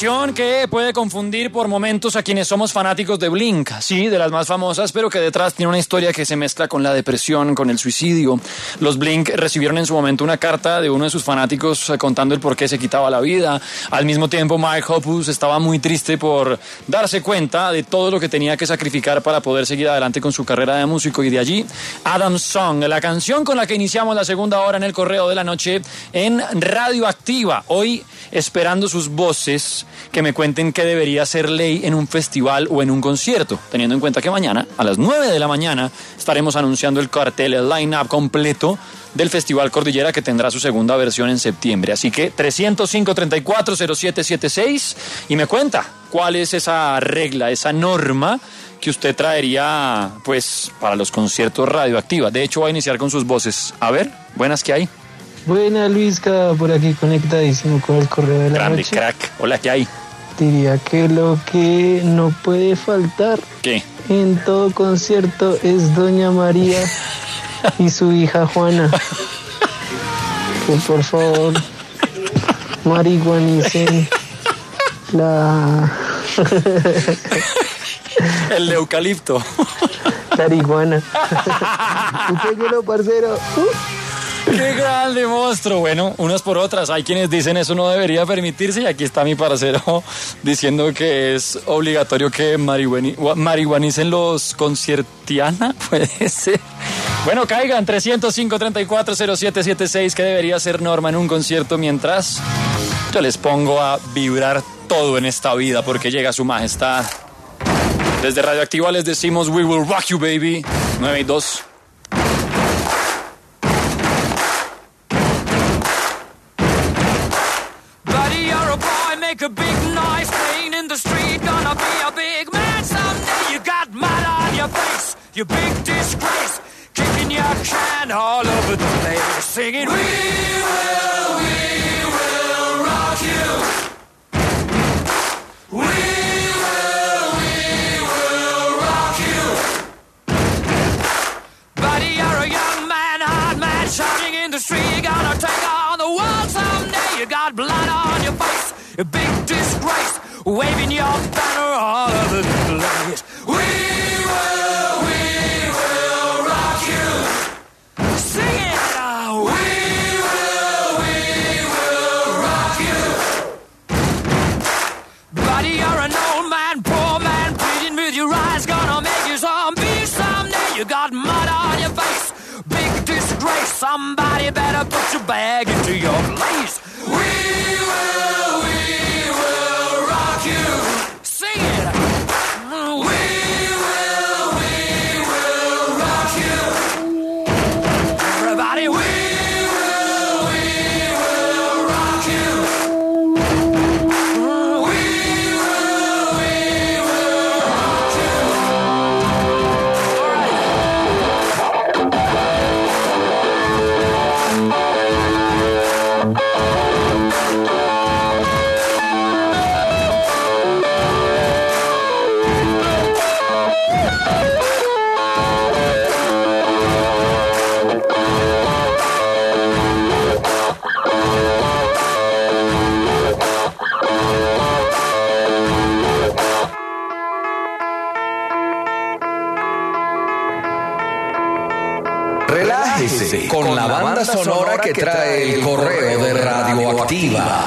canción que puede confundir por momentos a quienes somos fanáticos de Blink, sí, de las más famosas, pero que detrás tiene una historia que se mezcla con la depresión, con el suicidio. Los Blink recibieron en su momento una carta de uno de sus fanáticos contando el por qué se quitaba la vida. Al mismo tiempo, Mike Hoppus estaba muy triste por darse cuenta de todo lo que tenía que sacrificar para poder seguir adelante con su carrera de músico, y de allí Adam's Song, la canción con la que iniciamos la segunda hora en el Correo de la Noche en Radioactiva. Hoy esperando sus voces que me cuenten qué debería ser ley en un festival o en un concierto, teniendo en cuenta que mañana a las 9 de la mañana estaremos anunciando el cartel, el line-up completo del Festival Cordillera, que tendrá su segunda versión en septiembre. Así que 305-340776 y me cuenta cuál es esa regla, esa norma que usted traería pues para los conciertos Radioactiva. De hecho, va a iniciar con sus voces. A ver, buenas, ¿qué hay? Buena, Luisca, por aquí conectadísimo con el Correo de la Grande, Noche. crack. Hola, ¿qué hay? Diría que lo que no puede faltar ¿Qué? en todo concierto es Doña María y su hija Juana. Que por favor marihuanicen la... El de eucalipto. La marihuana. Usted, parcero. ¡Qué grande monstruo! Bueno, unas por otras. Hay quienes dicen eso no debería permitirse, y aquí está mi parcero diciendo que es obligatorio que marihuanicen los conciertiana. Puede ser. Bueno, caigan 305-340776, que debería ser norma en un concierto, mientras yo les pongo a vibrar todo en esta vida, porque llega su majestad. Desde Radioactiva les decimos We will rock you, baby. 9 y 2. Make a big noise playing in the street, gonna be a big man someday. You got mud on your face, you big disgrace, kicking your can all over the place, singing we will rock you. We will rock you. Buddy, you're a young man, hard man, shouting in the street, gonna take on the world someday. You got blood on your face, a big disgrace, waving your banner all over the place. We will rock you. Sing it now. We will rock you. Buddy, you're an old man, poor man, pleading with your eyes, gonna make you zombie someday. You got mud on your face, big disgrace. Somebody better put your bag into your place. We will rock you. Sing it. We will rock you. Everybody, we will rock you. We will rock you. Relájese con la banda sonora que trae el Correo de Radioactiva.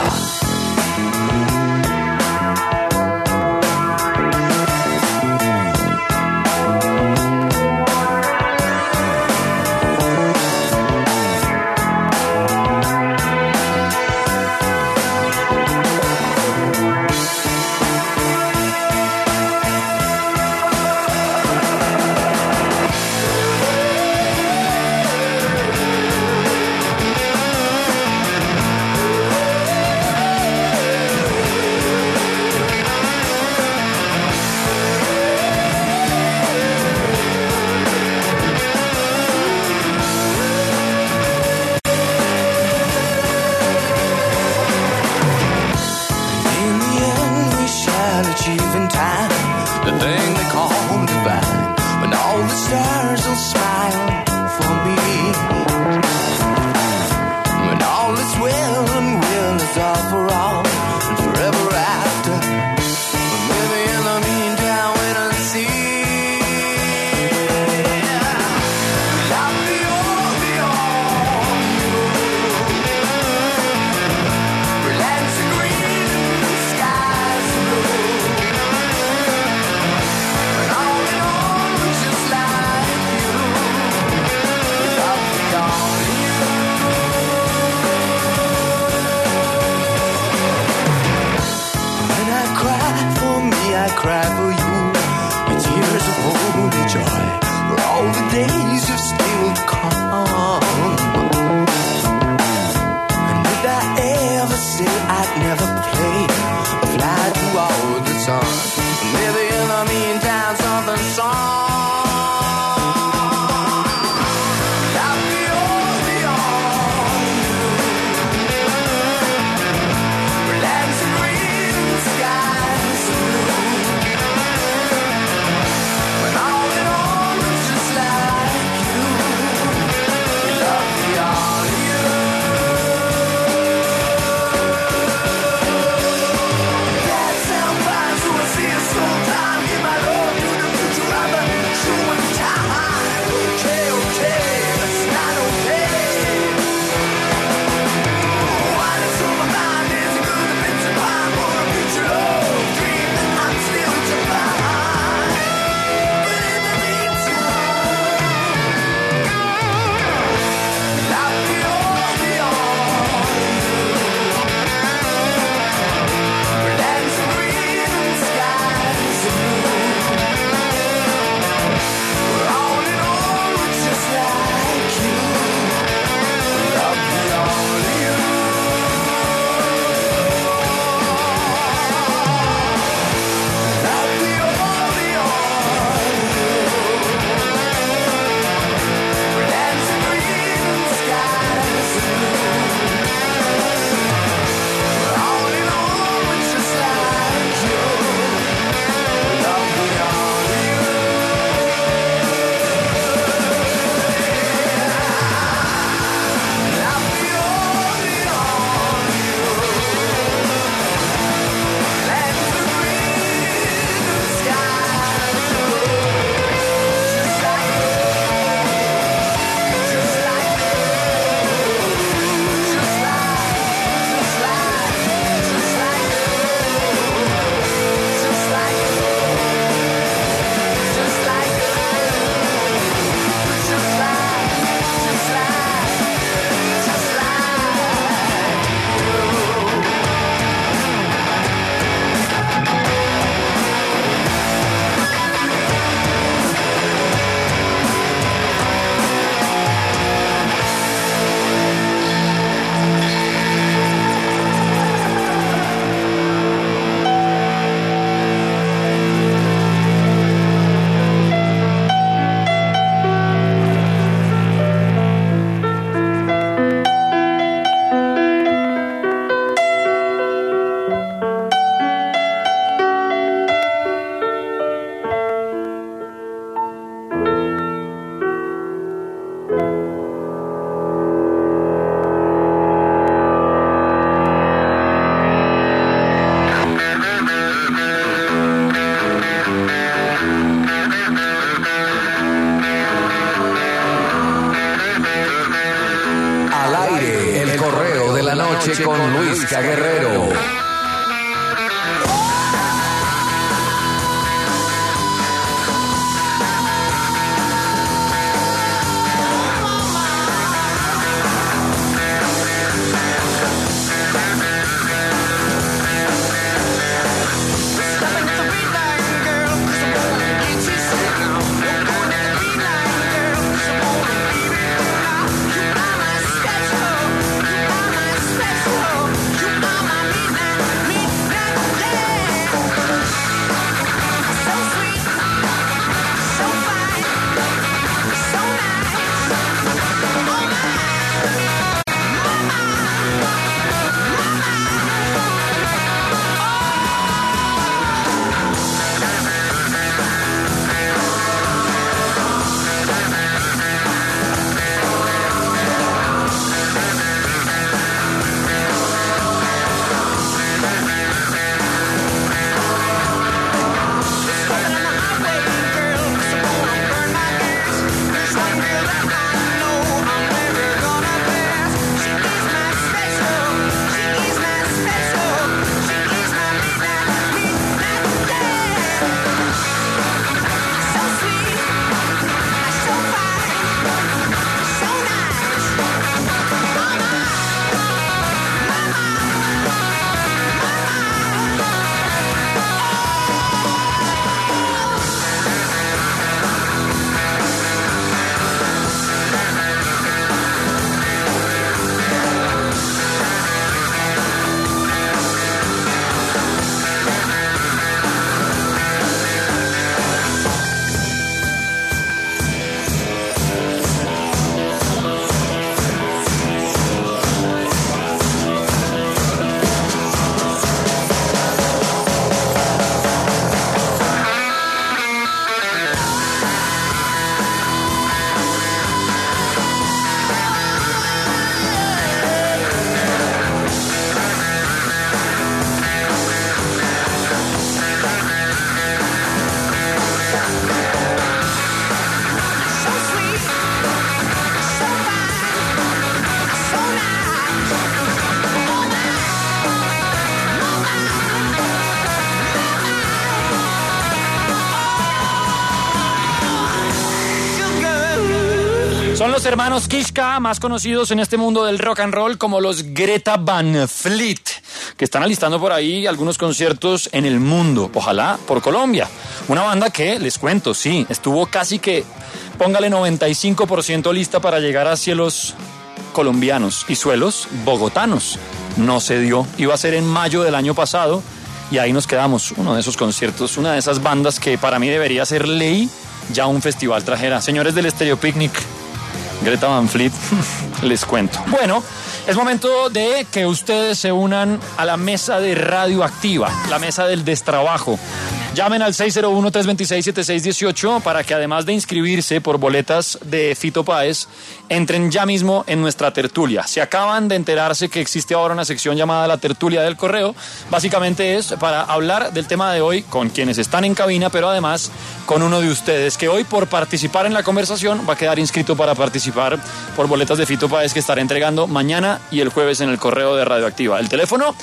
noche con Luisca Guerrero. Son los hermanos Kiszka, más conocidos en este mundo del rock and roll como los Greta Van Fleet, que están alistando por ahí algunos conciertos en el mundo, ojalá por Colombia. Una banda que, les cuento, sí, estuvo casi que, póngale 95% lista para llegar a cielos colombianos y suelos bogotanos. No se dio, iba a ser en mayo del año pasado y ahí nos quedamos. Uno de esos conciertos, una de esas bandas que para mí debería ser ley, ya un festival trajera. Señores del Stereo Picnic, Greta Van Fleet, les cuento. Bueno, es momento de que ustedes se unan a la mesa de Radioactiva, la mesa del destrabajo. Llamen al 601-326-7618 para que además de inscribirse por boletas de Fito Páez, entren ya mismo en nuestra tertulia. Si acaban de enterarse que existe ahora una sección llamada la tertulia del correo, básicamente es para hablar del tema de hoy con quienes están en cabina, pero además con uno de ustedes que hoy por participar en la conversación va a quedar inscrito para participar por boletas de Fito Páez que estará entregando mañana y el jueves en el correo de Radioactiva. El teléfono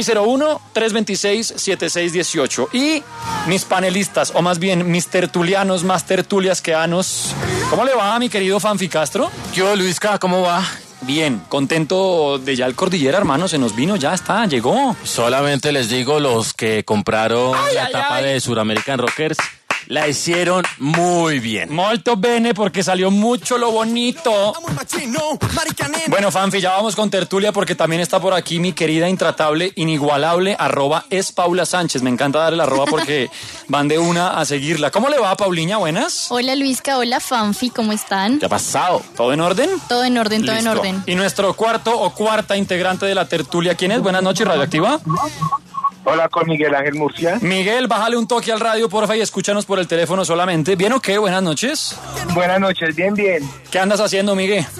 601-326-7618. Y mis panelistas, o más bien mis tertulianos, más tertulias que anos. ¿Cómo le va a mi querido Fanfi Castro? Yo, Luisca, ¿cómo va? Bien, contento de ya el Cordillera, hermano, se nos vino, ya está, llegó. Solamente les digo, los que compraron la tapa de Suramerican Rockers, la hicieron muy bien. Molto bene, porque salió mucho lo bonito. Bueno, Fanfi, ya vamos con tertulia porque también está por aquí mi querida intratable, inigualable, @es_Paula_Sánchez. Me encanta darle la arroba porque van de una a seguirla. ¿Cómo le va, Pauliña? Buenas. Hola, Luisca. Hola, Fanfi. ¿Cómo están? ¿Qué ha pasado? ¿Todo en orden? Todo en orden, todo Listo. en orden. Y nuestro cuarto o cuarta integrante de la tertulia, ¿quién es? Buenas noches, Radioactiva. Hola, con Miguel Ángel Murcia. Miguel, bájale un toque al radio, porfa, y escúchanos por el teléfono solamente. ¿Bien o qué? Buenas noches. Buenas noches, bien, bien. ¿Qué andas haciendo, Miguel?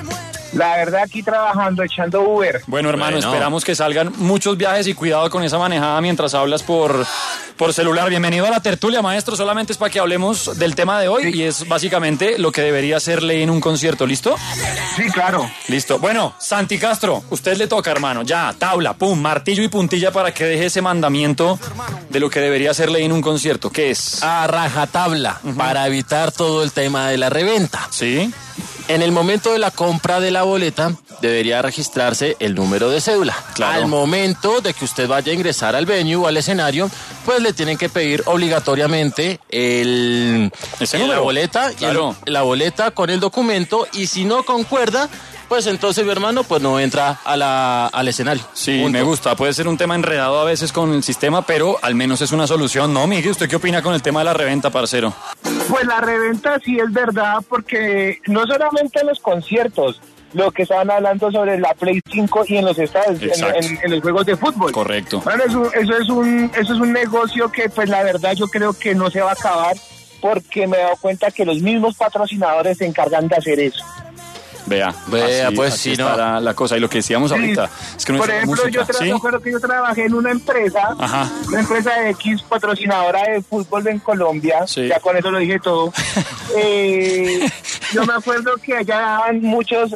La verdad, aquí trabajando, echando Uber. Bueno, hermano, Bueno. esperamos que salgan muchos viajes y cuidado con esa manejada mientras hablas por celular. Bienvenido a la tertulia, maestro. Solamente es para que hablemos del tema de hoy y es básicamente lo que debería ser ley en un concierto. ¿Listo? Sí, claro. Listo. Bueno, Santi Castro, usted le toca, hermano. Ya, tabla, pum, martillo y puntilla para que deje ese mandamiento de lo que debería ser ley en un concierto. ¿Qué es? A rajatabla, para evitar todo el tema de la reventa. ¿Sí? En el momento de la compra de la boleta, debería registrarse el número de cédula. Claro. Al momento de que usted vaya a ingresar al venue o al escenario, pues le tienen que pedir obligatoriamente Ese número. la boleta, Claro. la boleta con el documento, y si no concuerda, pues entonces, mi hermano, pues no entra al escenario. Sí, Punto. me gusta. Puede ser un tema enredado a veces con el sistema, pero al menos es una solución. ¿No, Miguel? ¿Usted qué opina con el tema de la reventa, parcero? Pues la reventa sí es verdad, porque no solamente en los conciertos, lo que estaban hablando sobre la Play 5 y en los estadios, Exacto. en los juegos de fútbol. Correcto. Bueno, eso es un negocio que, pues la verdad, yo creo que no se va a acabar, porque me he dado cuenta que los mismos patrocinadores se encargan de hacer eso. Vea, Pues, así sí, no. está la cosa. Y lo que decíamos ahorita es que no Por es ejemplo, música. ¿Sí? yo recuerdo que yo trabajé en una empresa, Ajá. una empresa de X patrocinadora de fútbol en Colombia, Sí. ya con eso lo dije todo. Yo me acuerdo que allá daban muchos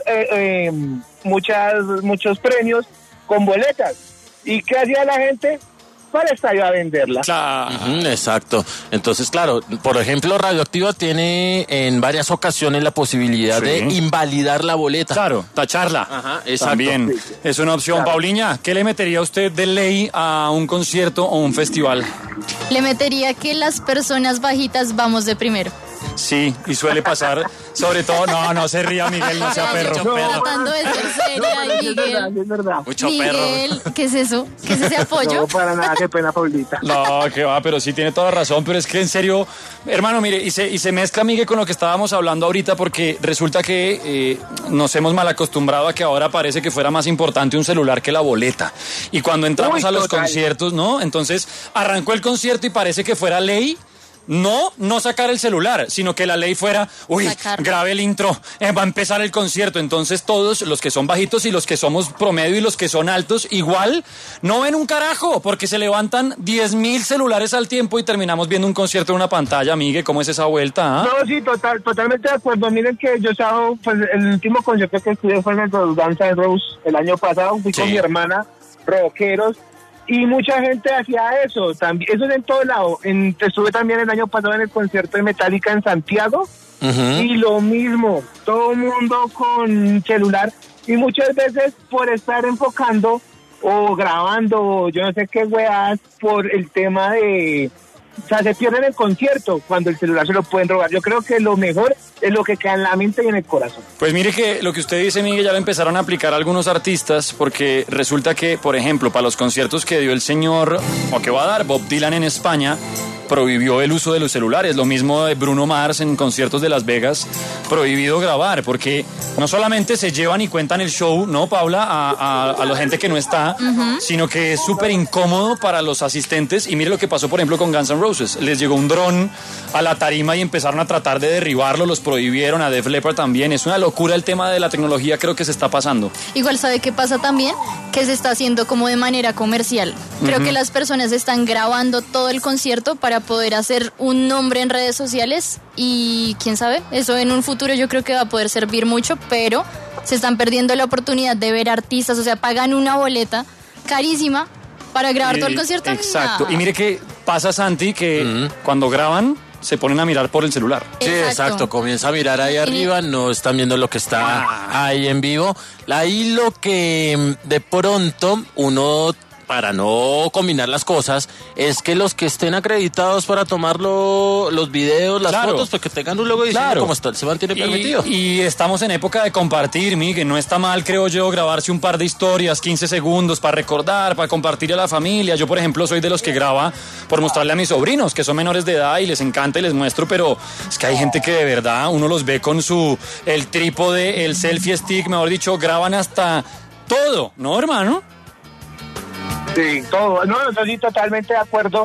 premios con boletas. ¿Y qué hacía la gente? Para el estadio a venderla. Claro. Ujú, exacto. Entonces, claro, por ejemplo, Radioactiva tiene en varias ocasiones la posibilidad Sí. de invalidar la boleta. Claro, tacharla. Ajá, exacto. También es una opción. Claro. Pauliña, ¿qué le metería usted de ley a un concierto o un festival? Le metería que las personas bajitas vamos de primero. Sí, y suele pasar, sobre todo, no se ría, Miguel, no sea perro. Mucho perro. Tratando de ser seria, Sí, es verdad, Miguel. sí, es verdad. Mucho perro. Miguel, ¿qué es eso? ¿Qué es ese apoyo? No, para nada, qué pena, Paulita. No, que va, pero sí tiene toda razón, pero es que en serio, hermano, mire, y se mezcla, Miguel, con lo que estábamos hablando ahorita, porque resulta que nos hemos mal acostumbrado a que ahora parece que fuera más importante un celular que la boleta. Y cuando entramos Uy, a los total. conciertos, ¿no? Entonces arrancó el concierto y parece que fuera ley. No sacar el celular, sino que la ley fuera, Sacarlo. grabe el intro, va a empezar el concierto. Entonces todos, los que son bajitos y los que somos promedio y los que son altos, igual no ven un carajo, porque se levantan 10,000 celulares al tiempo y terminamos viendo un concierto en una pantalla. Miguel, ¿cómo es esa vuelta? Ah? No, sí, totalmente de acuerdo. Miren que yo estaba, pues el último concierto que estuve fue en el Guns N' Roses el año pasado. Fui con Sí. mi hermana, rockeros, y mucha gente hacía eso. También, eso es en todo lado. Estuve también el año pasado en el concierto de Metallica en Santiago, Ujú. y lo mismo, todo el mundo con celular, y muchas veces por estar enfocando o grabando, yo no sé qué weas, por el tema de... O sea, se pierden el concierto cuando el celular se lo pueden robar. Yo creo que lo mejor es lo que queda en la mente y en el corazón. Pues mire que lo que usted dice, Miguel, ya lo empezaron a aplicar algunos artistas, porque resulta que, por ejemplo, para los conciertos que dio el señor, o que va a dar Bob Dylan en España, prohibió el uso de los celulares. Lo mismo de Bruno Mars en conciertos de Las Vegas, prohibido grabar, porque no solamente se llevan y cuentan el show, ¿no, Paula? A la gente que no está, sino que es súper incómodo para los asistentes. Y mire lo que pasó, por ejemplo, con Guns N' Roses. Les llegó un dron a la tarima y empezaron a tratar de derribarlo, los prohibieron, a Def Leppard también. Es una locura el tema de la tecnología, creo que se está pasando. Igual, ¿sabe qué pasa también? Que se está haciendo como de manera comercial. Creo que las personas están grabando todo el concierto para poder hacer un nombre en redes sociales y quién sabe, eso en un futuro yo creo que va a poder servir mucho, pero se están perdiendo la oportunidad de ver artistas, o sea, pagan una boleta carísima para grabar todo el concierto. Exacto. No. Y mire que pasa, Santi, que cuando graban se ponen a mirar por el celular. Sí, exacto. Comienza a mirar ahí arriba, no están viendo lo que está ahí en vivo. Ahí lo que de pronto uno, para no combinar las cosas, es que los que estén acreditados para tomar los videos, las Claro. fotos, pues que tengan un logo diciendo Claro. cómo está, se mantiene permitido. Y estamos en época de compartir, Miguel. No está mal, creo yo, grabarse un par de historias, 15 segundos, para recordar, para compartir a la familia. Yo, por ejemplo, soy de los que graba por mostrarle a mis sobrinos, que son menores de edad y les encanta y les muestro, pero es que hay gente que de verdad uno los ve con el trípode, el selfie stick, mejor dicho, graban hasta todo, ¿no, hermano? Sí, todo. No, yo sí totalmente de acuerdo.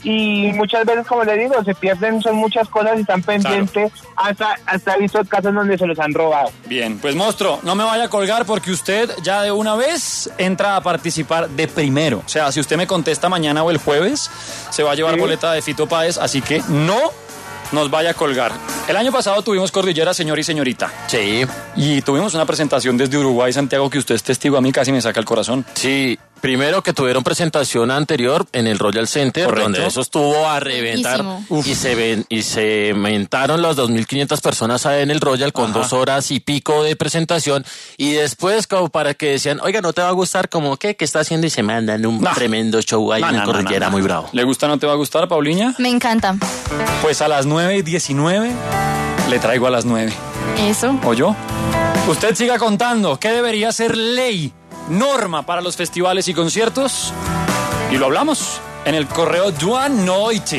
y muchas veces, como le digo, se pierden, son muchas cosas y están pendientes, hasta he visto casos donde se los han robado. Bien, pues monstruo, no me vaya a colgar porque usted ya de una vez entra a participar de primero. O sea, si usted me contesta mañana o el jueves, se va a llevar boleta de Fito Páez, así que no nos vaya a colgar. El año pasado tuvimos Cordillera, señor y señorita. Sí. Y tuvimos una presentación desde Uruguay, Santiago, que usted es testigo, a mí casi me saca el corazón. Sí, primero que tuvieron presentación anterior en el Royal Center, Correcto. donde eso estuvo a reventar y se mentaron las 2.500 personas en el Royal con 2 horas y pico de presentación y después como para que decían, oiga, ¿no te va a gustar? Como, ¿qué está haciendo? Y se mandan un tremendo show ahí en Cordillera muy bravo. ¿Le gusta, no te va a gustar, Pauliña? Me encanta. Pues a las 9:19 le traigo a las 9. Eso. ¿Oyó? Usted siga contando qué debería ser ley, norma para los festivales y conciertos. Y lo hablamos en el correo Duan Noite.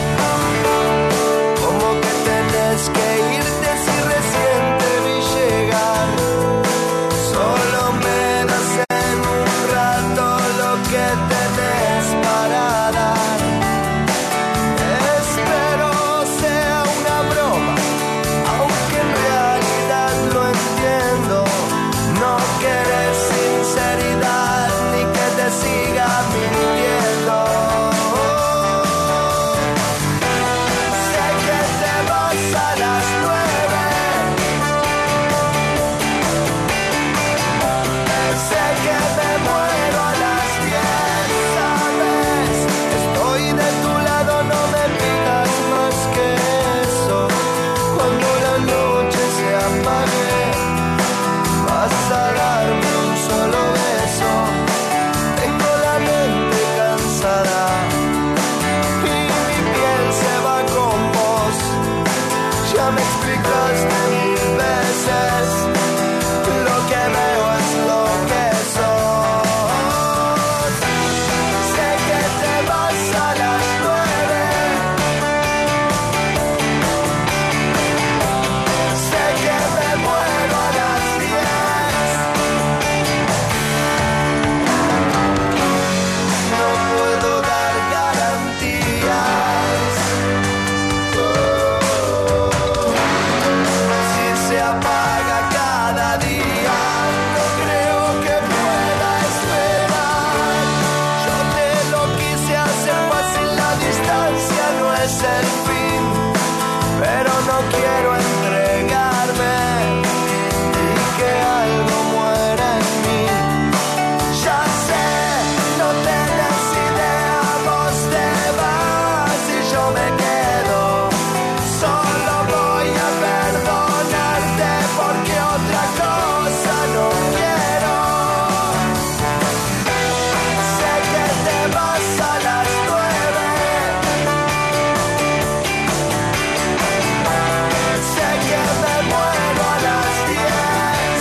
Como que tenés que irte si recién te vi llegar. Solo me das en un rato lo que tenés para dar. Espero sea una broma, aunque en realidad lo entiendo. No querés sinceridad ni que te siga mintiendo. Sé que te vas a las 9. Sé que me muero a las 10, ¿sabes? Estoy de tu lado, no me pidas más que eso. Cuando la noche se apague, vas a darme un solo beso. Tengo la mente cansada y mi piel se va con vos. Ya me explicaste 1000 veces, lo que veo es lo que sos. Sé que te vas a las 9. Sé que me muero a las 10. No puedo dar garantías. Si se apaga cada día, no creo que pueda esperar. Yo te lo quise hacer fácil, la distancia no es el fin, pero no quiero entregarme y que algo muera en mí. Ya sé, no tenés idea, vos te vas y yo me quedo. Solo voy a perdonarte porque otra cosa no quiero. Sé que te vas a las 9. Sé que me muero a las 10.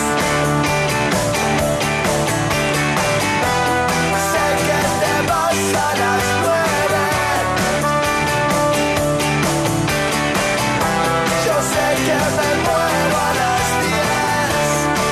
Sé que te vas a las 9. Yo sé que me muero a las 10.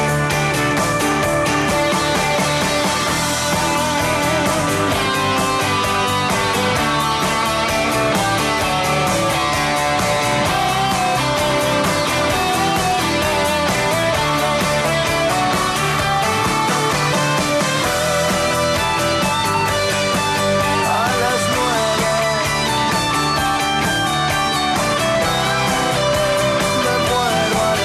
A las 9. Me muero a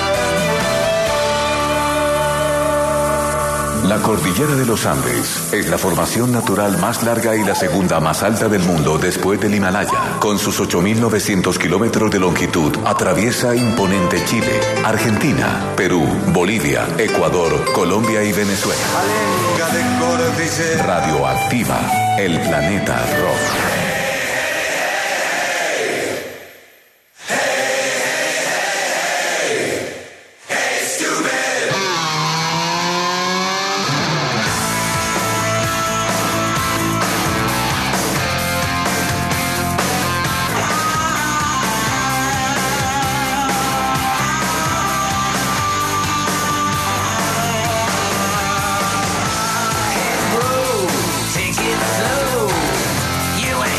las 10. La cordillera de los Andes es la formación natural más larga y la segunda más alta del mundo después del Himalaya. Con sus 8.900 kilómetros de longitud, atraviesa imponente Chile, Argentina, Perú, Bolivia, Ecuador, Colombia y Venezuela. Alenga de cordillera. Radioactiva, el planeta rock. Take it slow. You ain't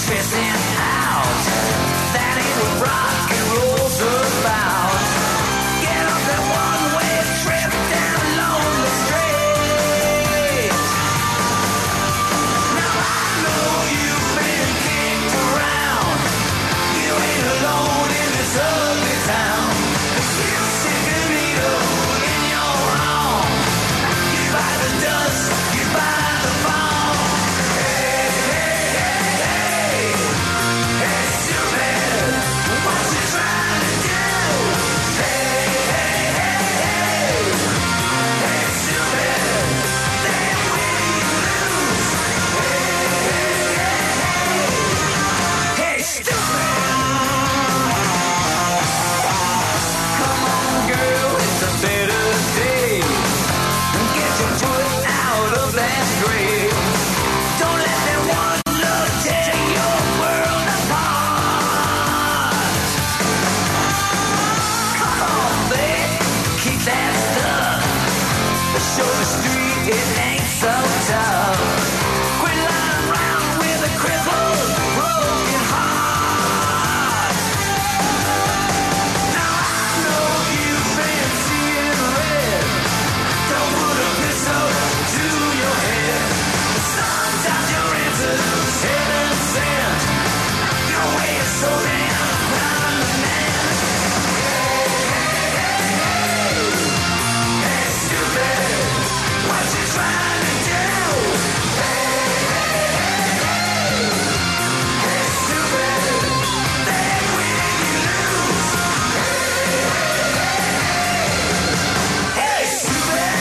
stressing out. That ain't what rock and roll's about. Get off that one-way trip down lonely street. Now I know you've been kicked around. You ain't alone in this ugly town. You stick a needle in your arm. You buy the dust, you buy the bomb. Hey, hey, hey, hey. Hey, stupid, what you trying to do? Hey, hey, hey, hey. Hey, stupid, then when you lose. Hey, hey, hey, hey. Hey, stupid. Come on, girl, it's a better day. Get your foot out of that grave. Don't let that one look tear your world apart. Come on, babe, keep that stuff. Show the street it ain't so tough. Quit lying around with a crippled, broken heart. Now I know you've been seeing red. Don't put a pistol to your head. Sometimes your answer's heaven sent. Your way is so damn prominent. Hey, hey, hey, hey. Hey, stupid, what you trying to do? Hey, hey, hey, hey. Hey, stupid, then when you lose. Hey, hey, hey, hey. Hey, stupid.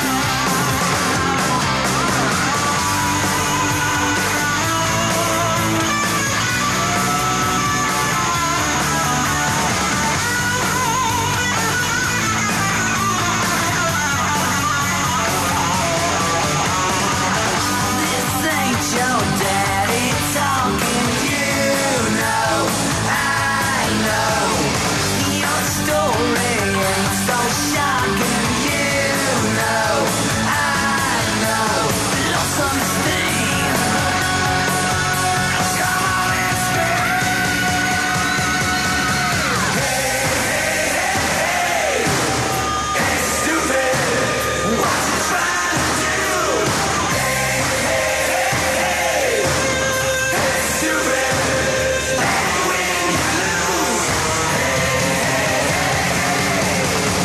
This ain't your daddy talking, you know, I know. Your story ain't so shocking, you know, I know. Lonesome thing. Come on and scream. Hey, hey, hey, hey. Hey, stupid, what you trying to do? Hey, hey, hey, hey. Hey, stupid, then when you lose. Hey, hey, hey,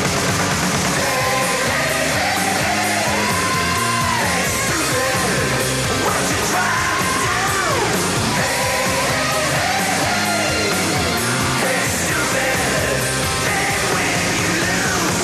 hey. Hey, stupid, what you trying to do? Hey, hey, hey. Hey, stupid, then when you lose.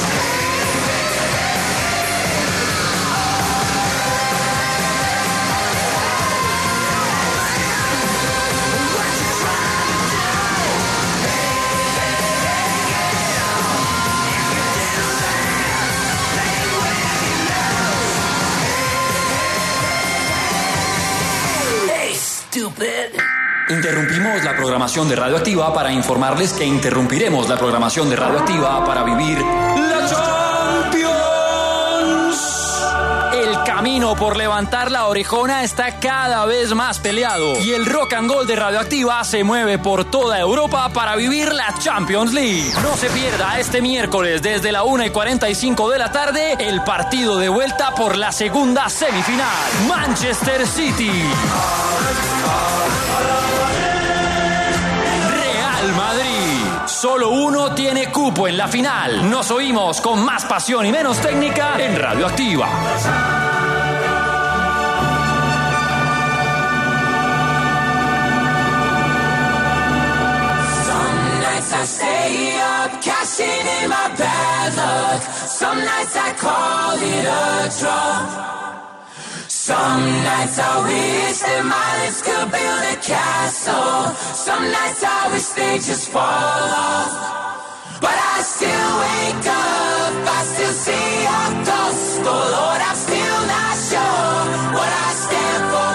What you trying to do? Hey, hey, hey, yeah. If you do that, then when you lose. Hey, stupid. Interrumpimos la programación de Radioactiva para informarles que interrumpiremos la programación de Radioactiva para vivir la Champions. El camino por levantar la orejona está cada vez más peleado y el rock and roll de Radioactiva se mueve por toda Europa para vivir la Champions League. No se pierda este miércoles desde la 1:45 de la tarde el partido de vuelta por la segunda semifinal. Manchester City, Real Madrid. Solo uno tiene cupo en la final. Nos oímos con más pasión y menos técnica en Radioactiva. Some nights I stay up, cashing in my bad luck. Some nights I call it a draw. Some nights I wish that my lips could build a castle. Some nights I wish they just fall off. But I still wake up, I still see a ghost. Oh Lord, I'm still not sure what I stand for.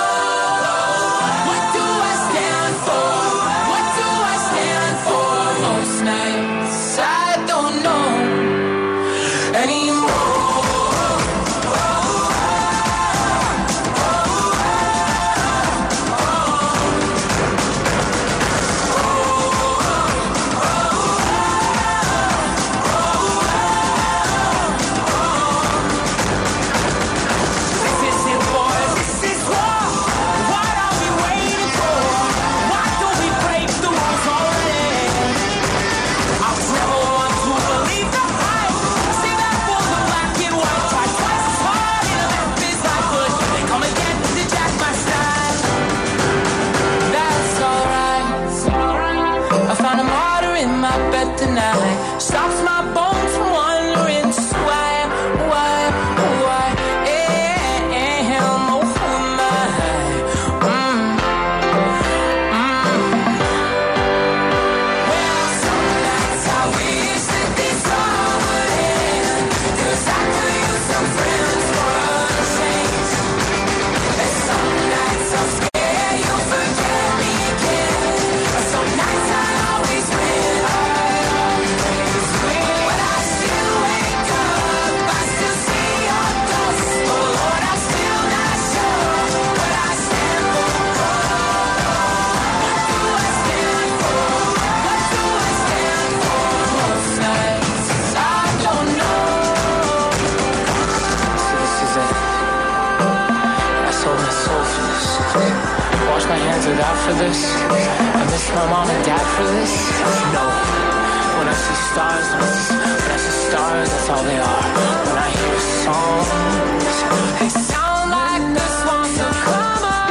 What do I stand for? What do I stand for? Most nights I don't know anymore. wash my hands of that for this. I miss my mom and dad for this. No. When I see stars, that's all they are. When I hear songs, they sound like this wants to come on.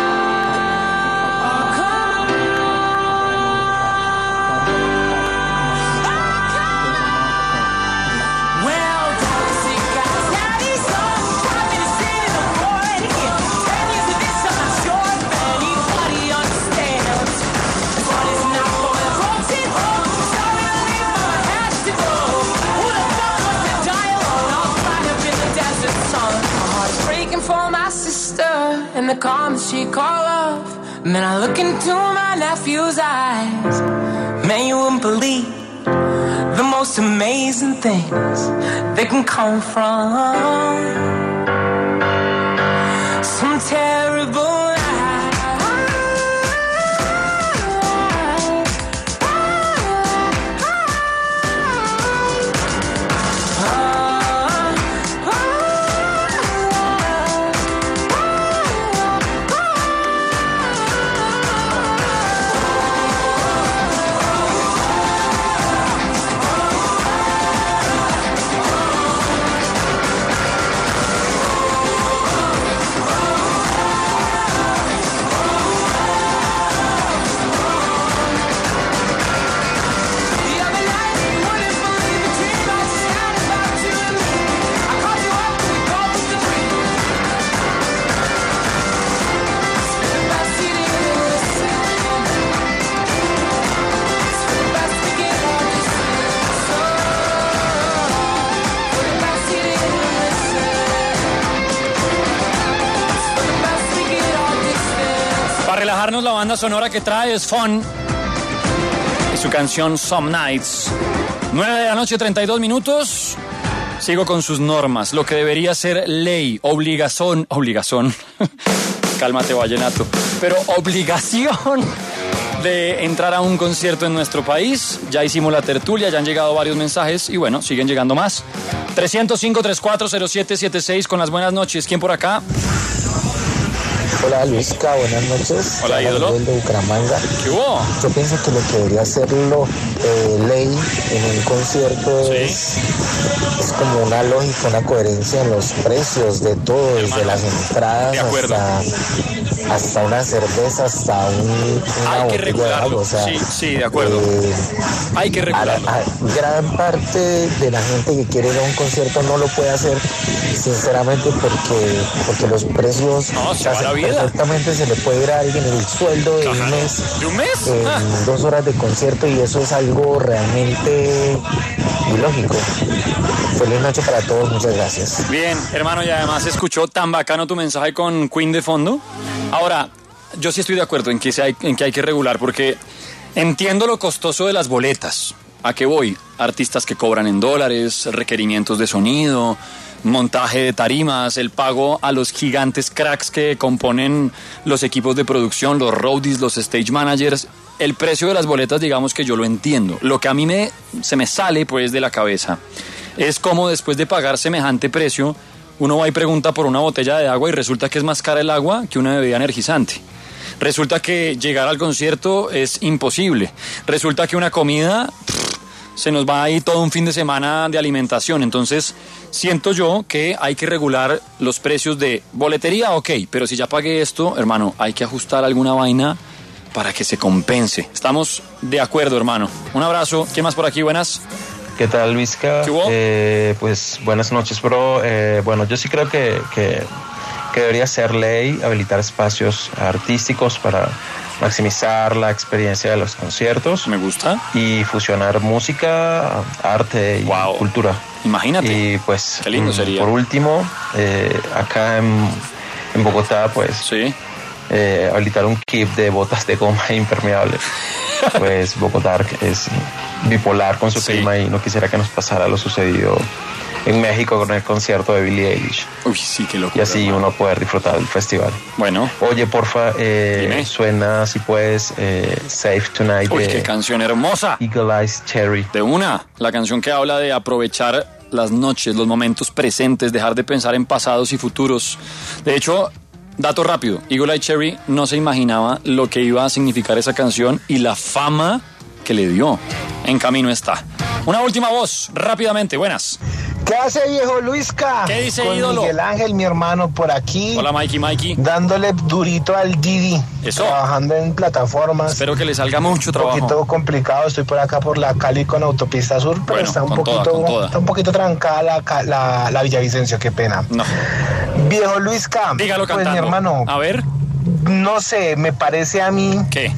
Well, Dixie got daddy songs, got me to sit in the void here. 10 years of this, I'm not sure if anybody understands. But it's not for the broken home. Sorry to leave my hash to go. Who the fuck wants to die alone? I'll find up in the desert sun. My heart's breaking for my sister and the calm that she call love. And then I look into my nephew's eyes. Man, you wouldn't believe the most amazing things that can come from some terrible relajarnos, la banda sonora que trae es Fun y su canción Some Nights. 9 de la noche, 32 minutos. Sigo con sus normas, lo que debería ser ley, obligación, cálmate vallenato, pero obligación de entrar a un concierto en nuestro país. Ya hicimos la tertulia, ya han llegado varios mensajes y bueno, siguen llegando más. 305-340776 con las buenas noches. ¿Quién por acá? Hola Luisca, buenas noches. Hola, ídolo. De Bucaramanga. ¿Qué hubo? Yo pienso que lo que debería hacerlo ley en un concierto es como una lógica, una coherencia en los precios de todo, desde las entradas hasta una cerveza, hasta una botella de agua. O sea, sí, de acuerdo. Hay que regularlo. Gran parte de la gente que quiere ir a un concierto no lo puede hacer, sinceramente, porque los precios perfectamente se le puede ir a alguien el sueldo de un mes. ¿De un mes? En 2 horas de concierto, y eso es algo realmente ilógico. Feliz noche para todos, muchas gracias. Bien, hermano, y además escuchó tan bacano tu mensaje con Queen de fondo. Ahora, yo sí estoy de acuerdo en que hay que regular, porque entiendo lo costoso de las boletas. ¿A qué voy? Artistas que cobran en dólares, requerimientos de sonido, montaje de tarimas, el pago a los gigantes cracks que componen los equipos de producción, los roadies, los stage managers. El precio de las boletas, digamos que yo lo entiendo. Lo que a mí se me sale pues de la cabeza es cómo después de pagar semejante precio uno va y pregunta por una botella de agua y resulta que es más cara el agua que una bebida energizante. Resulta que llegar al concierto es imposible. Resulta que una comida se nos va ahí todo un fin de semana de alimentación. Entonces siento yo que hay que regular los precios de boletería, ok, pero si ya pagué esto, hermano, hay que ajustar alguna vaina para que se compense. Estamos de acuerdo, hermano. Un abrazo. ¿Quién más por aquí? Buenas. ¿Qué tal, Luisca? Pues buenas noches, bro. Bueno, yo sí creo que debería ser ley habilitar espacios artísticos para maximizar la experiencia de los conciertos. Me gusta. Y fusionar música, arte y cultura. Imagínate. Y pues, qué lindo sería. Por último, acá en Bogotá, pues, sí, habilitar un kit de botas de goma impermeable. Pues Bogotá es bipolar con su clima y no quisiera que nos pasara lo sucedido en México con el concierto de Billie Eilish. Uy, sí, qué locura. Y así uno poder disfrutar del festival. Bueno. Oye, porfa, suena, si puedes, Safe Tonight. Uy, qué canción hermosa. Eagle Eyes Cherry. De una, la canción que habla de aprovechar las noches, los momentos presentes, dejar de pensar en pasados y futuros. De hecho, dato rápido, Eagle Eye Cherry no se imaginaba lo que iba a significar esa canción y la fama que le dio. En camino está. Una última voz, rápidamente, buenas. ¿Qué hace, viejo Luisca? ¿Qué dice, con ídolo? Miguel Ángel, mi hermano, por aquí. Hola, Mikey. Dándole durito al Didi. Eso. Trabajando en plataformas. Espero que le salga mucho trabajo. Un poquito complicado. Estoy por acá por la Cali con Autopista Sur, pero bueno, está un poquito trancada la Villavicencio, qué pena. No. Viejo Luisca. Dígalo pues, cantando. mi hermano. A ver. No sé, me parece a mí. ¿Qué?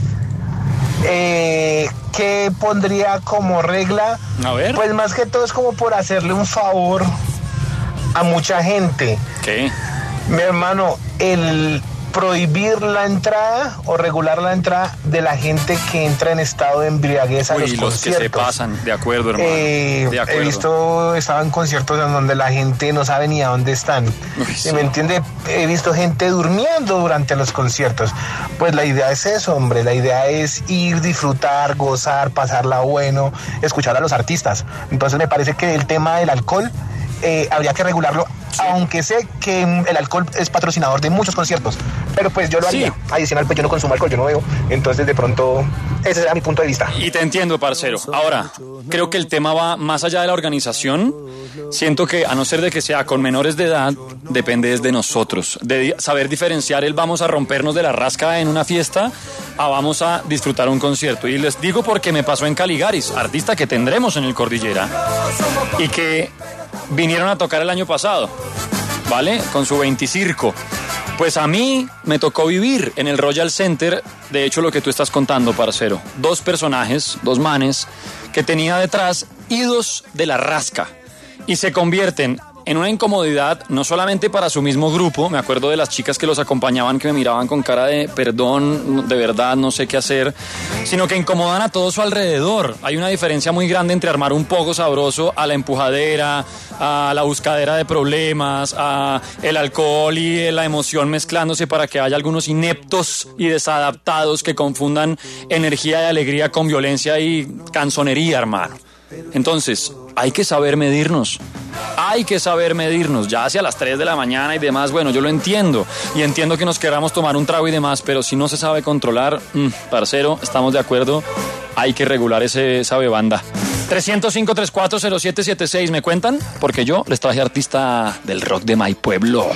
¿Qué pondría como regla? A ver. Pues más que todo es como por hacerle un favor a mucha gente. ¿Qué? Mi hermano, el prohibir la entrada o regular la entrada de la gente que entra en estado de embriaguez a los conciertos. Que se pasan, de acuerdo, hermano. De acuerdo. He visto, estaban conciertos en donde la gente no sabe ni a dónde están. Sí. ¿Me entiende? He visto gente durmiendo durante los conciertos. Pues la idea es eso, hombre. La idea es ir, disfrutar, gozar, pasarla bueno, escuchar a los artistas. Entonces me parece que el tema del alcohol habría que regularlo, sí. Aunque sé que el alcohol es patrocinador de muchos conciertos, pero pues yo lo haría. Sí. Adicional, pues yo no consumo alcohol, yo no bebo, entonces de pronto ese será mi punto de vista. Y te entiendo, parcero. Ahora, creo que el tema va más allá de la organización. Siento que, a no ser de que sea con menores de edad, depende de nosotros, de saber diferenciar el vamos a rompernos de la rasca en una fiesta a vamos a disfrutar un concierto. Y les digo porque me pasó en Caligaris, artista que tendremos en el Cordillera y que vinieron a tocar el año pasado, ¿vale? Con su 20 circo. Pues a mí me tocó vivir en el Royal Center, de hecho lo que tú estás contando, parcero. 2 personajes, 2 manes, que tenía detrás idos de la rasca y se convierten en una incomodidad no solamente para su mismo grupo. Me acuerdo de las chicas que los acompañaban que me miraban con cara de perdón, de verdad no sé qué hacer, sino que incomodan a todo su alrededor. Hay una diferencia muy grande entre armar un pogo sabroso a la empujadera, a la buscadera de problemas, a el alcohol y la emoción mezclándose para que haya algunos ineptos y desadaptados que confundan energía y alegría con violencia y canzonería, hermano. Entonces, hay que saber medirnos. Ya hacia las 3 de la mañana y demás, bueno, yo lo entiendo. Y entiendo que nos queramos tomar un trago y demás, pero si no se sabe controlar, parcero, estamos de acuerdo, hay que regular esa bebanda. 305-340776, ¿me cuentan? Porque yo les traje artista del rock de mi pueblo.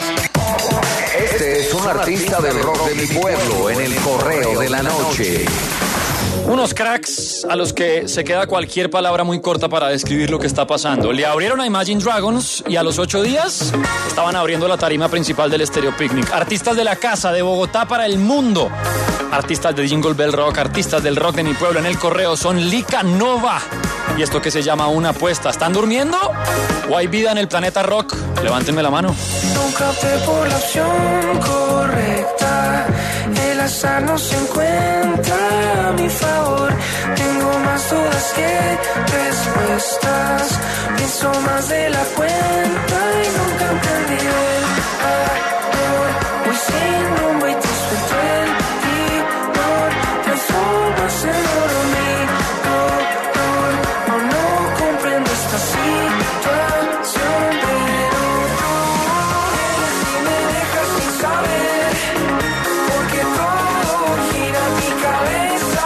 Este es un artista del rock de mi pueblo en el Correo de la Noche. Unos cracks a los que se queda cualquier palabra muy corta para describir lo que está pasando. Le abrieron a Imagine Dragons y a los 8 días estaban abriendo la tarima principal del Stereo Picnic. Artistas de la casa, de Bogotá para el mundo. Artistas de Jingle Bell Rock, artistas del rock de mi pueblo en el Correo son Lica Nova. Y esto que se llama una apuesta. ¿Están durmiendo? ¿O hay vida en el planeta rock? Levántenme la mano. Nunca opté por la opción correcta. El azar no se encuentra a mi favor. Tengo más dudas que respuestas. Pienso más de la cuenta y nunca entendí el amor. Voy sin rumbo y te suelto el timón. Transformas en oro mi dolor. No comprendo esta situación, pero tú eres y me dejas sin saber. Porque todo gira en mi cabeza.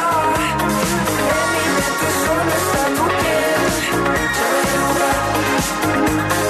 En mi mente solo está tu piel. Ya el lugar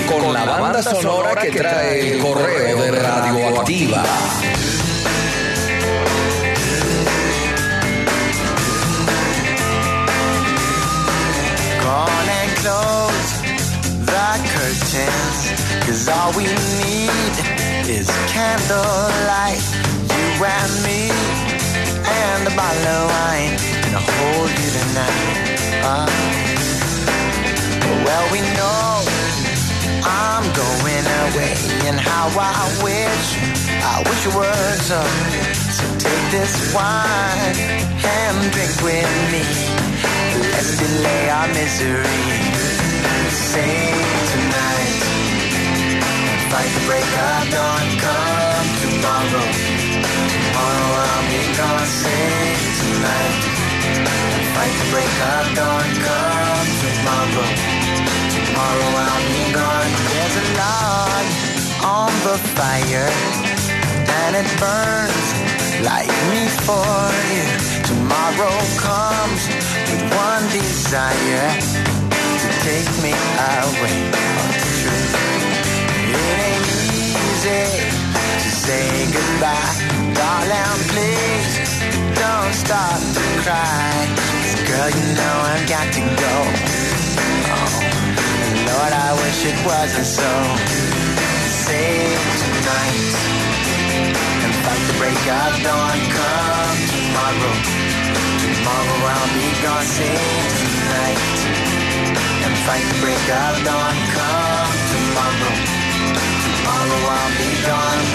con la banda sonora que trae el correo de Radioactiva. Gone and close the curtains, 'cause all we need is candlelight, you and me, and a bottle of wine, and I'll hold you tonight. Well, we know I'm going away, and how I wish it were so. So take this wine and drink with me. Let's delay our misery. Sing tonight and fight the break of dawn. Come tomorrow, tomorrow I'll be gone. Sing tonight and fight the break of dawn. Come tomorrow, tomorrow I'll be gone. There's a log on the fire and it burns like me for you. Tomorrow comes with one desire, to take me away on the truth. It ain't easy to say goodbye, darling, please don't start to cry. 'Cause girl, you know I've got to go. Oh, and Lord, I wish it wasn't so. Save tonight and fight the break of dawn. Come tomorrow, tomorrow I'll be gone. Save tonight and fight the break of dawn. Come tomorrow, tomorrow I'll be gone.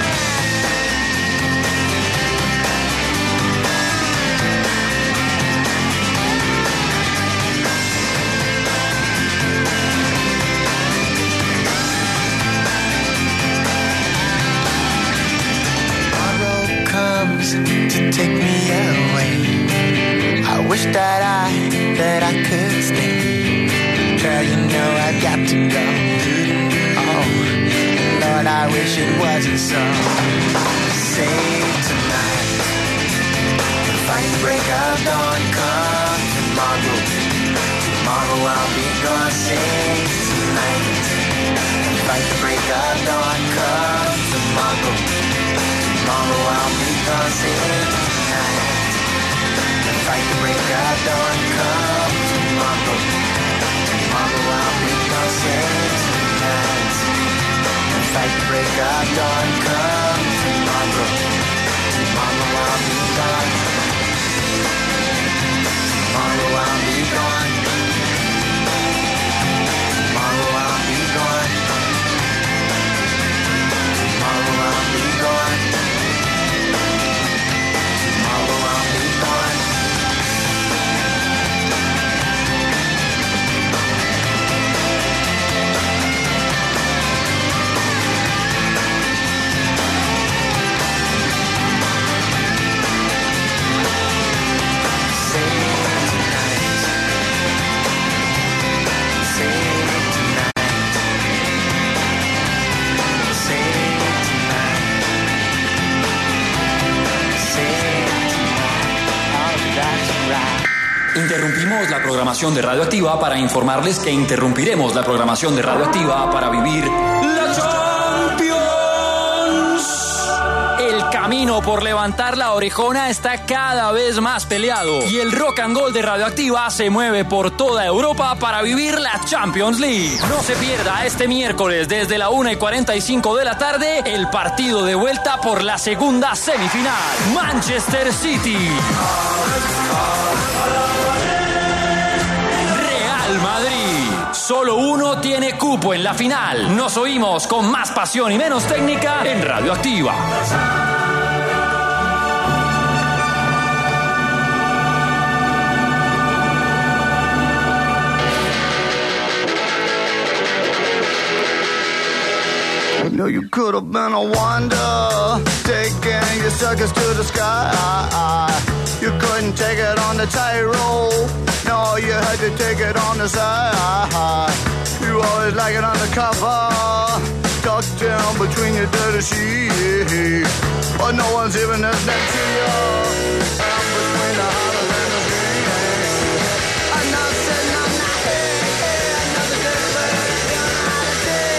Tomorrow comes to take me away. I wish that I could stay. Girl, you know I've got to go. Oh, Lord, I wish it wasn't so. Save tonight, fight the break of dawn. Come tomorrow, tomorrow I'll be gone. Save tonight, fight the break of dawn. Come tomorrow, tomorrow I'll be gone. Save tonight, fight the break of dawn. Come tomorrow, tomorrow I'll be gone. Save tonight, fight the break of dawn. Come tomorrow, tomorrow I'll be gone. Tomorrow I'll be gone. Tomorrow I'll be gone. Tomorrow I'll be gone. Tomorrow I'll be gone. Interrumpimos la programación de Radioactiva para informarles que interrumpiremos la programación de Radioactiva para vivir la Champions. El camino por levantar la orejona está cada vez más peleado y el rock and roll de Radioactiva se mueve por toda Europa para vivir la Champions League. No se pierda este miércoles desde la 1:45 de la tarde el partido de vuelta por la segunda semifinal. Manchester City, Real Madrid. Solo uno tiene cupo en la final. Nos oímos con más pasión y menos técnica en Radioactiva. I know you could have been a wonder, taking your circus to the sky. You couldn't take it on the tightrope. No, you had to take it on the side. You always like it undercover, tucked down between your dirty sheets. But no one's even listening to you. I'm between the hollers and the streets. I'm not sitting on my head, another day, but it's gonna holiday.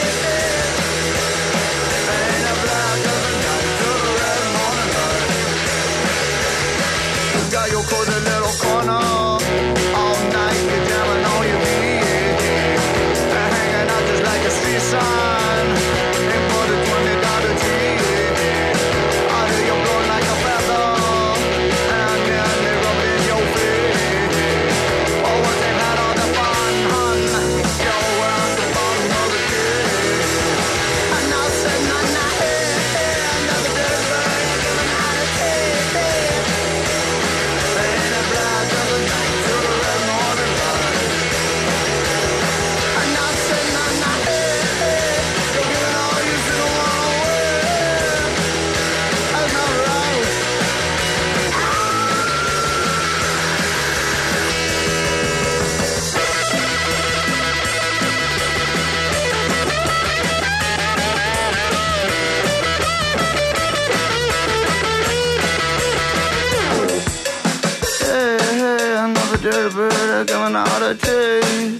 giving out a taste.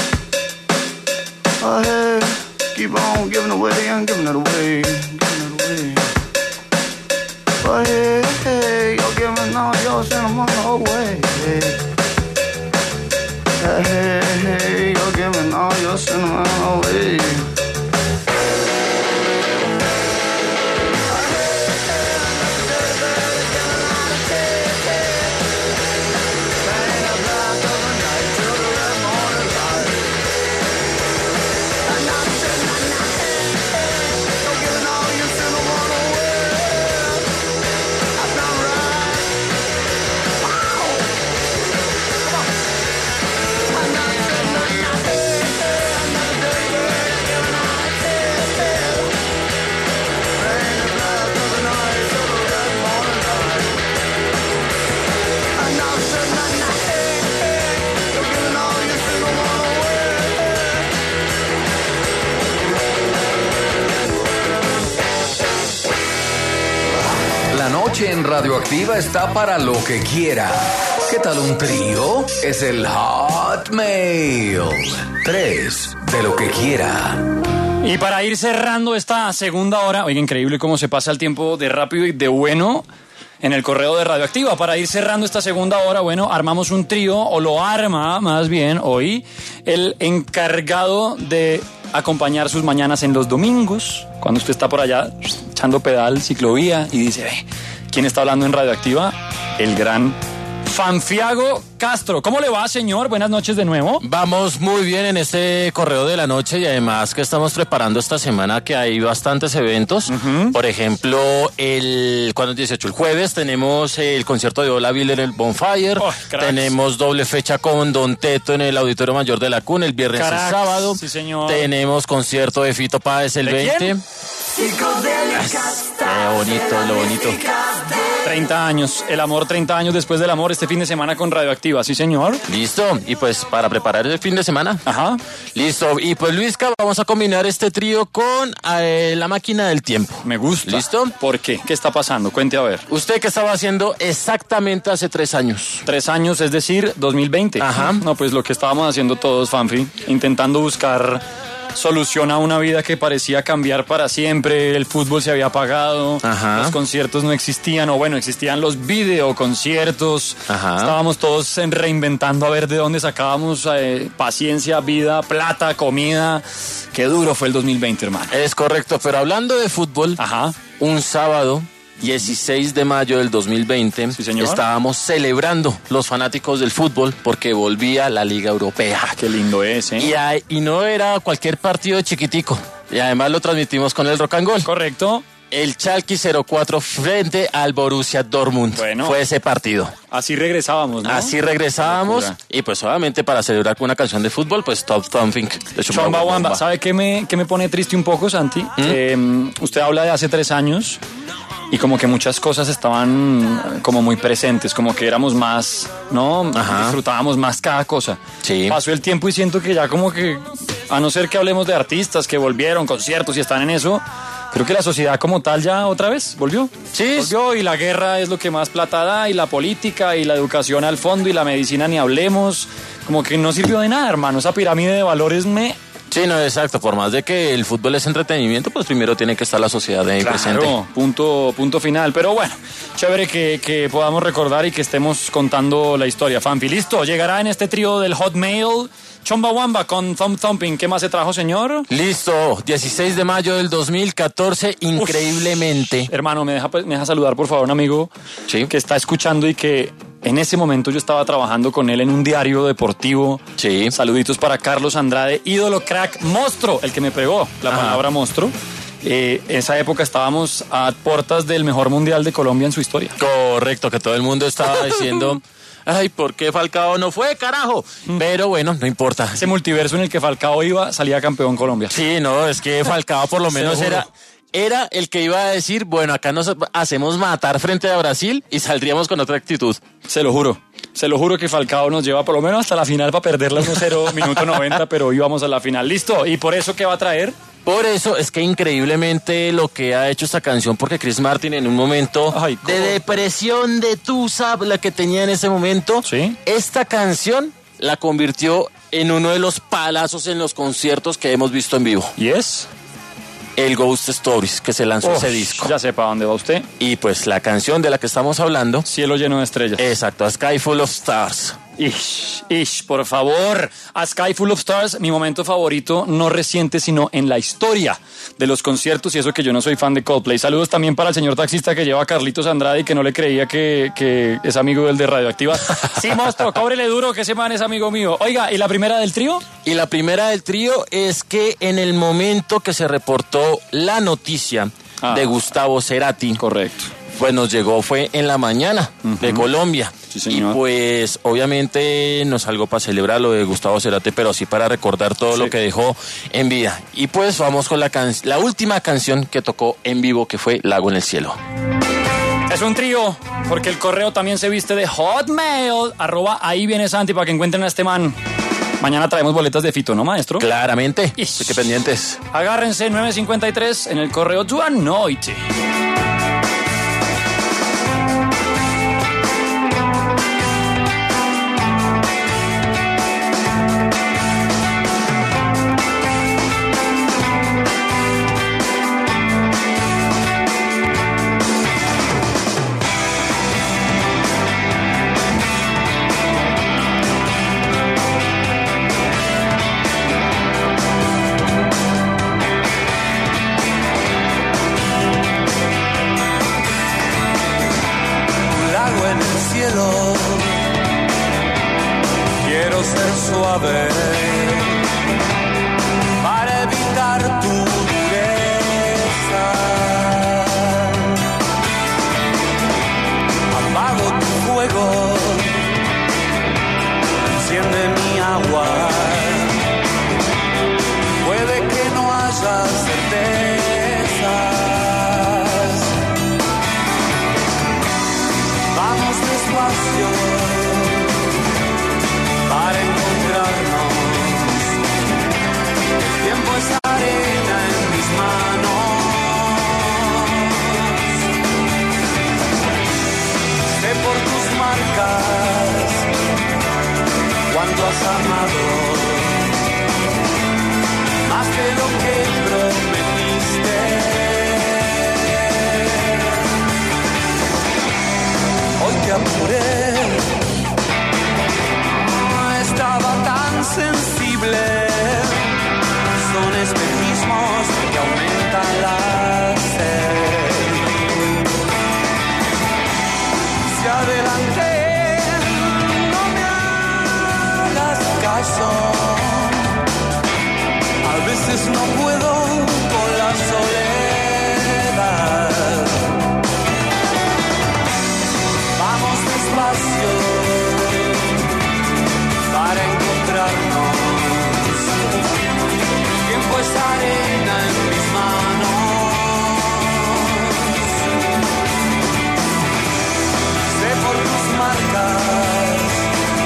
Oh, hey, keep on giving away and giving it away, giving it away. Oh, hey, hey, you're giving all your sentimental away. Hey, hey, you're giving all your sentimental away. La noche en Radioactiva está para lo que quiera. ¿Qué tal un trío? Es el Hotmail. 3 de lo que quiera. Y para ir cerrando esta segunda hora, oiga, increíble cómo se pasa el tiempo de rápido y de bueno en el correo de Radioactiva. Para ir cerrando esta segunda hora, bueno, armamos un trío, o lo arma más bien hoy, el encargado de acompañar sus mañanas en los domingos, cuando usted está por allá echando pedal, ciclovía, y dice, ¿quién está hablando en Radioactiva? El gran Fanfiago Castro. ¿Cómo le va, señor? Buenas noches de nuevo. Vamos muy bien en este correo de la noche y además que estamos preparando esta semana que hay bastantes eventos. Por ejemplo, ¿cuándo es 18? El jueves tenemos el concierto de Ola Ville en el Bonfire. Tenemos doble fecha con Don Teto en el Auditorio Mayor de la Cuna el viernes y sábado. Sí, señor. Tenemos concierto de Fito Páez el 20. ¿Quién? Lo bonito. 30 años, el amor 30 años después del amor, este fin de semana con Radioactiva, sí señor. Listo, y pues para preparar el fin de semana. Ajá. Listo, y pues Luisca, vamos a combinar este trío con la máquina del tiempo. Me gusta. ¿Listo? ¿Por qué? ¿Qué está pasando? Cuente a ver. ¿Usted qué estaba haciendo exactamente hace 3 años? 3 años, es decir, 2020. Ajá. No, pues lo que estábamos haciendo todos, Fanfi, intentando buscar solución a una vida que parecía cambiar para siempre. El fútbol se había apagado. Ajá. Los conciertos no existían, o bueno, existían los videoconciertos. Ajá. Estábamos todos reinventando a ver de dónde sacábamos paciencia, vida, plata, comida. Qué duro fue el 2020, hermano. Es correcto, pero hablando de fútbol, ajá, un sábado 16 de mayo del 2020, sí, señor, estábamos celebrando los fanáticos del fútbol porque volvía la Liga Europea. Ah, qué lindo es, ¿eh? Y no era cualquier partido de chiquitico. Y además lo transmitimos con el Rock and Gold. Correcto. El Schalke 04 frente al Borussia Dortmund. Bueno, fue ese partido. Así regresábamos, ¿no? Así regresábamos. Y pues obviamente para celebrar con una canción de fútbol, pues Top Thumping de Chumbawamba. ¿Sabe qué me pone triste un poco, Santi? Usted habla de hace 3 años y como que muchas cosas estaban como muy presentes, como que éramos más, ¿no? Ajá. Disfrutábamos más cada cosa. Sí. Pasó el tiempo y siento que ya como que, a no ser que hablemos de artistas que volvieron, conciertos y están en eso, creo que la sociedad como tal ya otra vez volvió. Sí. Volvió, y la guerra es lo que más plata da, y la política, y la educación al fondo, y la medicina ni hablemos. Como que no sirvió de nada, hermano. Esa pirámide de valores Sí, no, exacto. Por más de que el fútbol es entretenimiento, pues primero tiene que estar la sociedad ahí presente. Punto final. Pero bueno, chévere que podamos recordar y que estemos contando la historia. Fanfi, listo. Llegará en este trío del Hotmail Chumbawamba con Thumb Thumping. ¿Qué más se trajo, señor? Listo. 16 de mayo del 2014, increíblemente. Hermano, ¿me deja saludar, por favor, un amigo que está escuchando y que en ese momento yo estaba trabajando con él en un diario deportivo. Sí. Saluditos para Carlos Andrade, ídolo, crack, monstruo, el que me pegó la palabra monstruo. Esa época estábamos a puertas del mejor mundial de Colombia en su historia. Correcto, que todo el mundo estaba diciendo... Ay, ¿por qué Falcao no fue, carajo? Pero bueno, no importa. Ese multiverso en el que Falcao iba, salía campeón Colombia. Sí, no, es que Falcao por lo menos era el que iba a decir, bueno, acá nos hacemos matar frente a Brasil y saldríamos con otra actitud. Se lo juro que Falcao nos lleva por lo menos hasta la final para perderla 1-0, minuto 90, pero íbamos a la final. Listo, ¿y por eso qué va a traer? Por eso es que increíblemente lo que ha hecho esta canción, porque Chris Martin en un momento de depresión de tusa, la que tenía en ese momento, ¿sí? Esta canción la convirtió en uno de los palazos en los conciertos que hemos visto en vivo. ¿Y es? El Ghost Stories, que se lanzó ese disco. Ya sepa dónde va usted. Y pues la canción de la que estamos hablando. Cielo lleno de estrellas. Exacto, A Sky Full of Stars. Por favor, A Sky Full of Stars, mi momento favorito, no reciente, sino en la historia de los conciertos, y eso que yo no soy fan de Coldplay. Saludos también para el señor taxista que lleva a Carlitos Andrade y que no le creía que es amigo del de Radioactiva. Sí, monstruo, cóbrele duro que ese man es amigo mío. Oiga, ¿y la primera del trío? Y la primera del trío es que en el momento que se reportó la noticia de Gustavo Cerati. Correcto. Pues nos llegó, fue en la mañana de Colombia. Sí, señor. Y pues obviamente no es algo para celebrar lo de Gustavo Cerati, pero sí para recordar todo lo que dejó en vida. Y pues vamos con la última canción que tocó en vivo, que fue Lago en el Cielo. Es un trío, porque el correo también se viste de Hotmail. @ ahí viene Santi para que encuentren a este man. Mañana traemos boletas de Fito, ¿no, maestro? Claramente. Así que pendientes. Agárrense, 9:53 en el correo de la noche. Quiero ser suave para evitar tu dureza. Apago tu fuego, enciende mi agua. Puede que no haya certezas. Vamos despacio para encontrarnos. El tiempo es arena en mis manos. Sé por tus marcas cuánto has amado, más de lo que prometiste. Hoy te apuré, estaba tan sensible. Son espejismos que aumentan la sed. Hacia adelante, no me hagas caso. A veces no puedo con la soledad. Vamos despacio para encontrarnos. El tiempo es arena en mis manos. Sé por tus marcas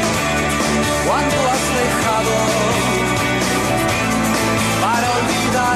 cuánto has dejado para olvidar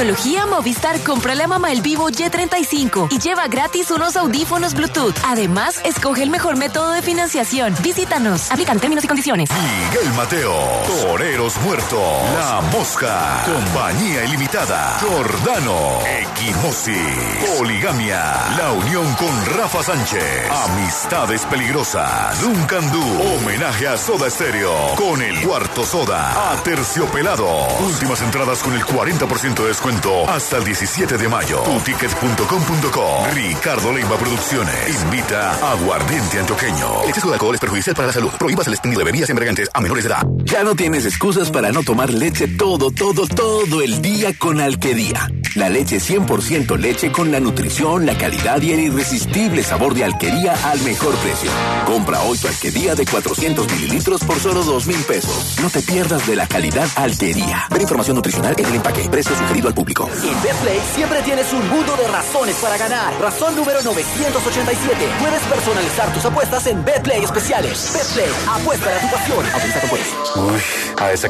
tecnología Movistar, cómprale a mamá el Vivo Y35 y lleva gratis unos audífonos Bluetooth. Además, escoge el mejor método de financiación. Visítanos. Aplican términos y condiciones. Miguel Mateo, Toreros Muertos, La Mosca, Compañía Ilimitada, Jordano, Equimosis, Poligamia, La Unión con Rafa Sánchez, Amistades Peligrosas, Duncan Du, homenaje a Soda Stereo, con el Cuarto Soda, Aterciopelado. Últimas entradas con el 40% de descuento hasta el 17 de mayo. Tuticket.com.co. Ricardo Leiva Producciones invita a Aguardiente Antioqueño. El exceso de alcohol es perjudicial para la salud. Prohíbas el expendio de bebidas embriagantes a menores de edad. Ya no tienes excusas para no tomar leche todo el día con Alquería. La leche 100% leche con la nutrición, la calidad y el irresistible sabor de Alquería al mejor precio. Compra hoy tu Alquería de 400 mililitros por solo 2,000 pesos. No te pierdas de la calidad Alquería. Ver información nutricional en el empaque. Precio sugerido al público. En Betplay siempre tienes un mundo de razones para ganar. Razón número 987. Puedes personalizar tus apuestas en Betplay especiales. Betplay, apuesta a tu pasión. Autoriza con juegos. Uy, a esa